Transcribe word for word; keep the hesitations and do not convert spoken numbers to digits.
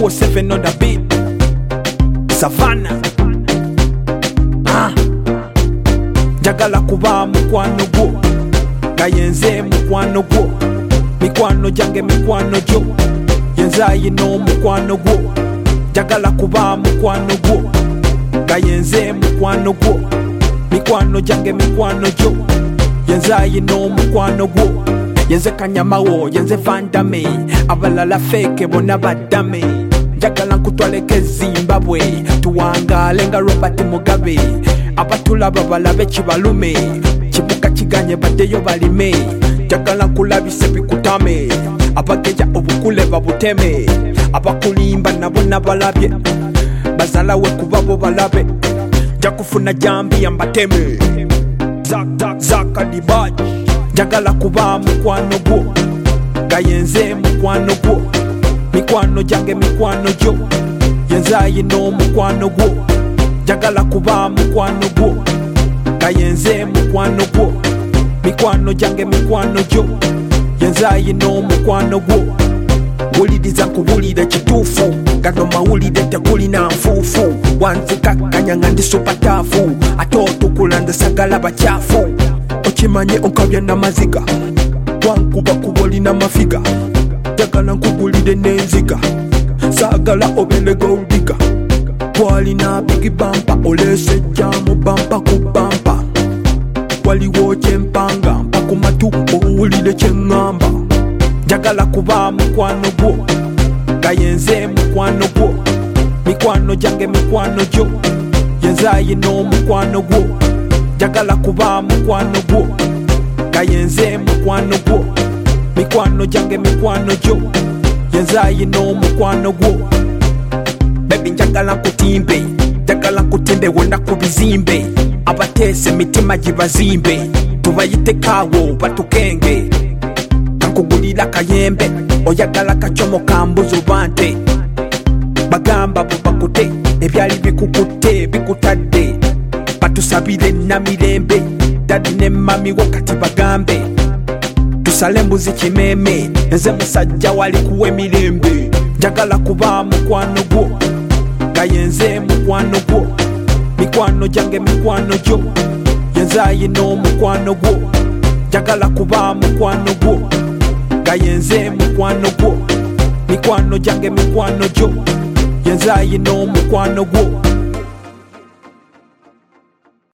four seven on the beat. Savannah. Ah. Jagala kuba mukwano gwo, gayenze mukwano gwo. Mikwano jange mikwano jo, yenzayi no mukwano gwo. Jagala kuba mukwano gwo, gayenze mukwano gwo. Mikwano jange mikwano jo, yenzayi no mukwano gwo. Yenze kanyamawo, yenze vandame, abalala feke bona badame. Jagala nkutwaleke Zimbabwe, tuwangale nga Robert Mugabe. Abatulaba balabe kibalume, kibuka kiganye badeyo balime. Jagala nkulabise bikutame, abageja obukule babuteme. Abakulimba nabo nabalabye, bazalawe kubabo balabe. Jakufuna jambi ambateme, zak zak zaka dibaji. Jagala kuba mukwano gwo, gayenze mukwano gwo. Mikwano jange mikwano jo, yenzayi no mukwano gwo. Jagala kuba mukwano gwo, gayenze mukwano gwo. Mikwano jange mikwano jo, yenzayi no mukwano gwo. Wuliriza nkubulire kituufu, gano mawulire tekulina nfuufu. Wanzikakkanya ndi supatafu, ate otukula ndasagala bakyafu. Okimanye onkabya namaziga, wankuba kuba olina mafiga. Jagala nkugulire n'enziga, saagala obeere goldiga. Walina bigi bampa, olese jamu bampa ku bampa. Waliwo kyempanga, mpa ku matu owulire kyeŋŋamba. Jagala kuba mukwano gwo, gayenze mukwano gwo. Mikwano jange mikwano jo, yenzayi no mukwano gwo. Jagala kuba mukwano gwo, gayenze mukwano gwo. Mikwano jange mikwano jo, yenzayi no mukwano gwo. Baby njagala nkutimbe, njagala nkutimbe wonna ku bizimbe. Abateese mitima gibazimbe, tubayite kaawo batukenge. Kankugulira kayembe, oyagala kacomo kambuzo bante. Bagamba bubakute, ebyali bikukutte bikutadde. Batusabire namirembe, dadi ne mami wakati bagambe. Tusale mbuzi kimeme, nze musajja wali kuwa emirembe. Jagala kuba mukwano gwo, gayenze mukwano gwo. Mikwano jange mikwano jo, yenzayi no mukwano gwo. Jagala kuba mukwano gwo, gayenze mukwano gwo. Mikwano jange mikwano jo, yenzayi no mukwano gwo.